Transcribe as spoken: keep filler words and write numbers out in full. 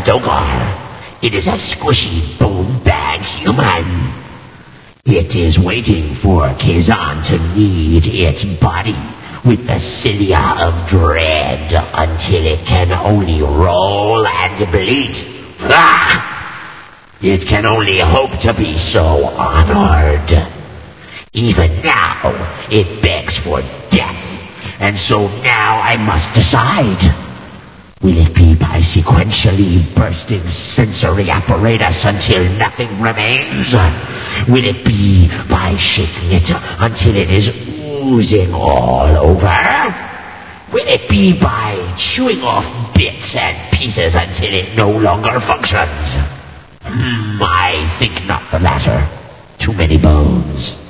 of Dokar. It is a squishy bone-bag human. It is waiting for Kazan to knead its body with the cilia of dread until it can only roll and bleat. Ah! It can only hope to be so honored. Even now, it begs for death, and so now I must decide. Will it be by sequentially bursting sensory apparatus until nothing remains? Will it be by shaking it until it is oozing all over? Will it be by chewing off bits and pieces until it no longer functions? Hmm, I think not the latter. Too many bones.